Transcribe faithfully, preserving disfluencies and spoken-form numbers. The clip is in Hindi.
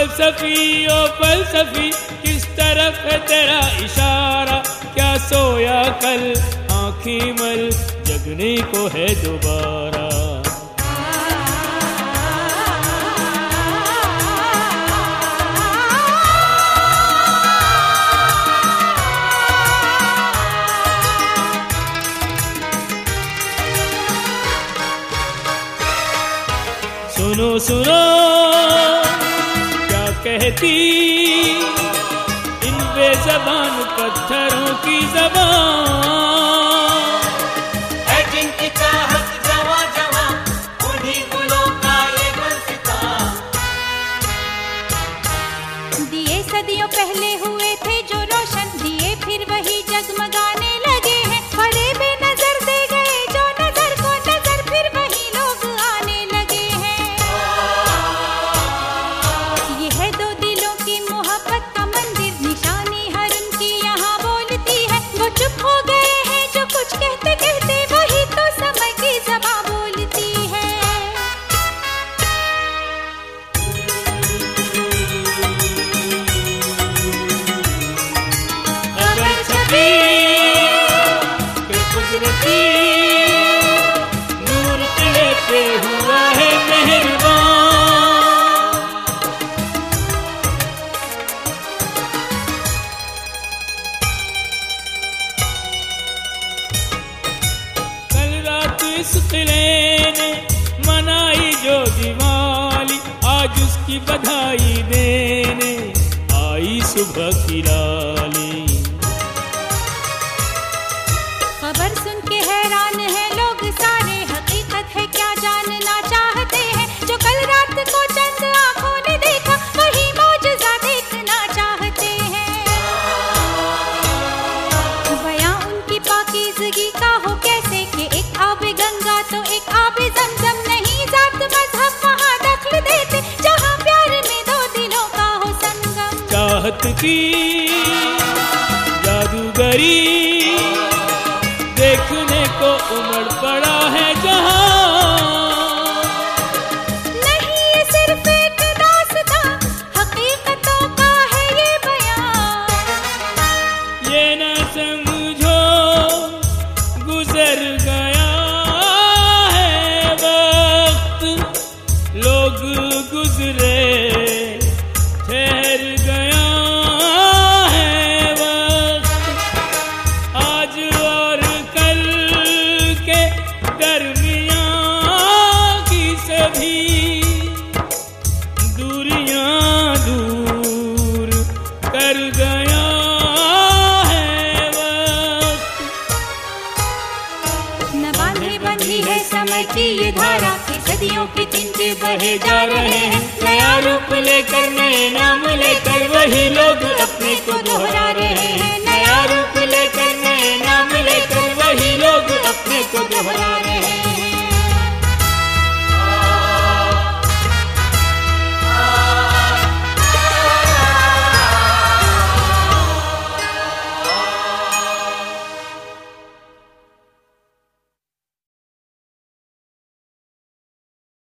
फलसफी ओ फलसफी किस तरफ है तेरा इशारा, क्या सोया कल आँखें मल जगने को है दोबारा। सुनो सुनो क्या कहती इन बेज़बान पत्थरों की ज़बान, है जिनकी चाहत जवां जवां उन्हीं गुलों का ये गुलसितां। दिए सदियों पहले हुए थे जो रोशन, दिए फिर वही जगमगाने लगे हैं। बड़े बेनजर दे गए जो नजर को नजर, फिर वही लोग आने लगे हैं। ये है दो दिलों की मोहब्बत का मंदिर, निशानी हर उनकी यहाँ बोलती है। वो चुप हो गए हैं जो कुछ कहते कहते, वही तो समय की ज़बां बोलती है। खबर छपी कि कुदरती नूर तिले पे हुआ है मेहरबान। कल रात इस किले ने मनाई जो दिवाली, आज उसकी बधाई देने आई सुबह की लाली। खबर सुन के हैरान है लोग सारे, हकीकत है क्या जानना चाहते हैं। जो कल रात को चंद आंखों ने देखा, वही मौजज़ा देखना चाहते हैं। बयां उनकी पाकीज़गी का हो कैसे कि एक आबे गंगा तो एक आबे ज़मज़म, नहीं जात मजहब वहाँ दखल देते, जहाँ प्यार में दो दिलों का हो संगम। चाहत की जादूगरी देखने को उमड़ पड़ा है जहां, नहीं ये सिर्फ एक दास्तां, हकीकतों का है ये बयां। ये न समझो गुजर गया है वक्त, लोग गुजरे ठहर गया है वक्त। आज और कल के दरमियां की सभी दूरियां दूर कर गया है वक्त। न बांधे बंधी है समय की ये धारा, कि सदियों के तिनके बहे जा रहे हैं। नया रूप लेकर नए नाम लेकर वही लोग अपने को दोहरा रहे हैं।